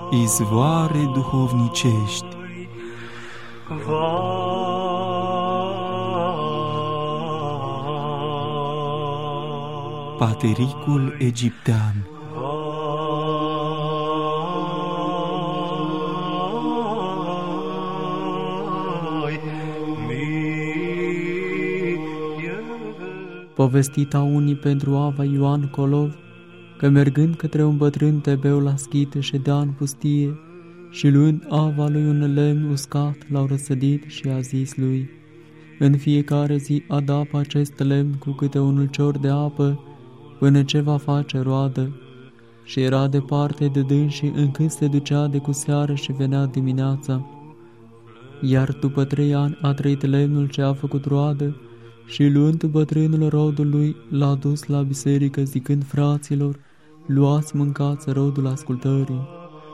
izvoare duhovnicești. Patericul egiptean. Povestit a unii pentru Ava Ioan Colov, că mergând către un bătrân tebeu la schite ședea în pustie și luând Ava lui un lemn uscat l-au răsădit și a zis lui: în fiecare zi adapă acest lemn cu câte un ulcior de apă până ce va face roadă. Și era departe de dânsii încât se ducea de cu seară și venea dimineața. Iar după 3 ani a trăit lemnul ce a făcut roadă și luând bătrânul rodul lui l-a dus la biserică zicând fraților: luați, mâncați rodul ascultării.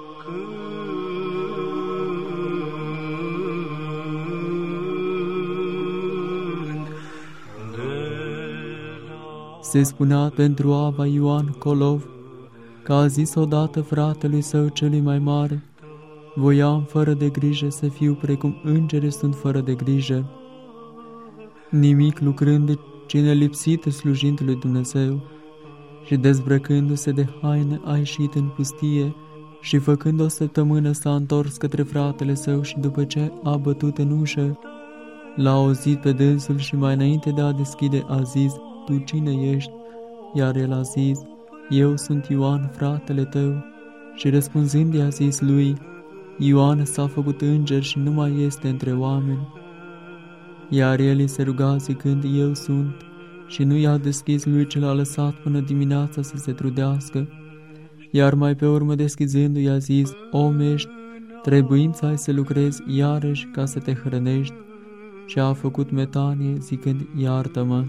Se spunea pentru Ava Ioan Colov că a zis odată fratelui său celui mai mare: voiam fără de grijă să fiu precum îngerii sunt fără de grijă, nimic lucrând, ci nelipsit slujind lui Dumnezeu. Și dezbrăcându-se de haine a ieșit în pustie și făcând o săptămână s-a întors către fratele său și după ce a bătut în ușă, l-a auzit pe dânsul și mai înainte de a deschide a zis: tu cine ești? Iar el a zis: eu sunt Ioan, fratele tău. Și răspunzând i-a zis lui: Ioan s-a făcut înger și nu mai este între oameni. Iar el îi se ruga zicând: eu sunt, și nu i-a deschis lui ce l-a lăsat până dimineața să se trudească. Iar mai pe urmă deschizându-i a zis: om ești, trebuința ai să lucrezi iarăși ca să te hrănești. Și a făcut metanie zicând: iartă-mă.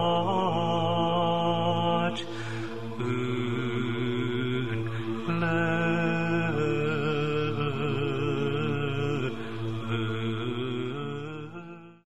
Zaci în